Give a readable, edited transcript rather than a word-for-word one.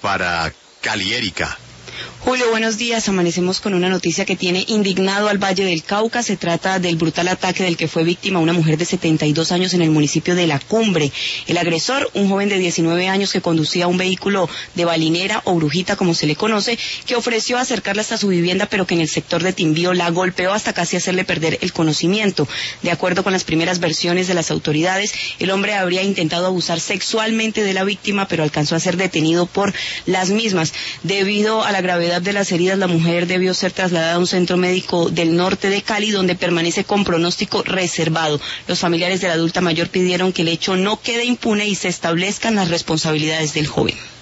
para Cali, Erika. Julio, buenos días. Amanecemos con una noticia que tiene indignado al Valle del Cauca. Se trata del brutal ataque del que fue víctima una mujer de 72 años en el municipio de La Cumbre. El agresor, un joven de 19 años que conducía un vehículo de balinera o brujita, como se le conoce, que ofreció acercarla hasta su vivienda, pero que en el sector de Timbío la golpeó hasta casi hacerle perder el conocimiento. De acuerdo con las primeras versiones de las autoridades, el hombre habría intentado abusar sexualmente de la víctima, pero alcanzó a ser detenido por las mismas. Debido a la gravedad de las heridas, la mujer debió ser trasladada a un centro médico del norte de Cali, donde permanece con pronóstico reservado. Los familiares de la adulta mayor pidieron que el hecho no quede impune y se establezcan las responsabilidades del joven.